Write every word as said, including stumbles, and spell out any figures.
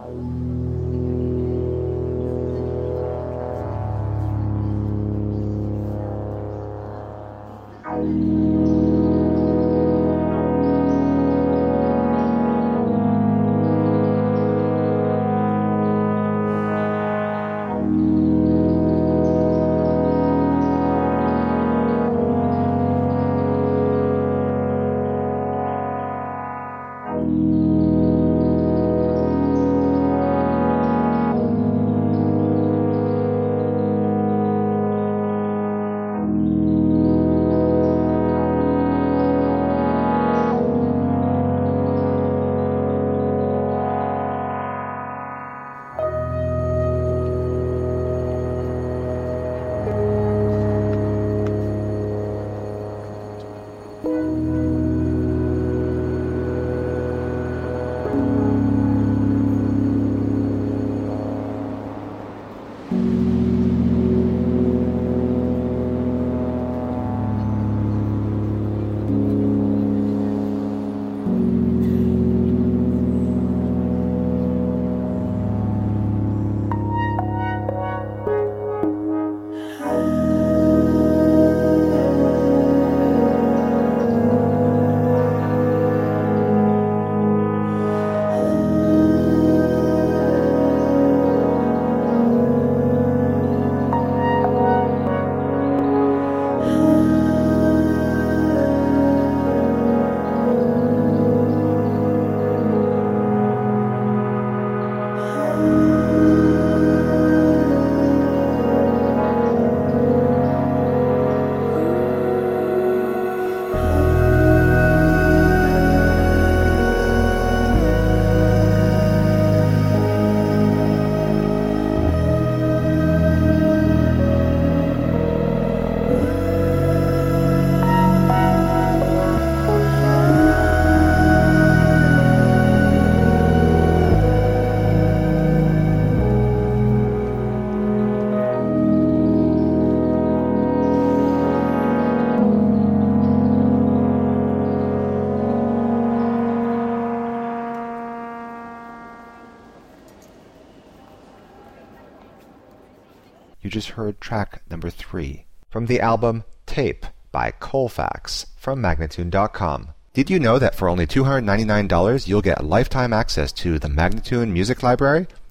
You just heard track number three from the album Tape by Colfax from Magnatune dot com. Did you know that for only two hundred ninety-nine dollars you'll get lifetime access to the Magnatune Music Library?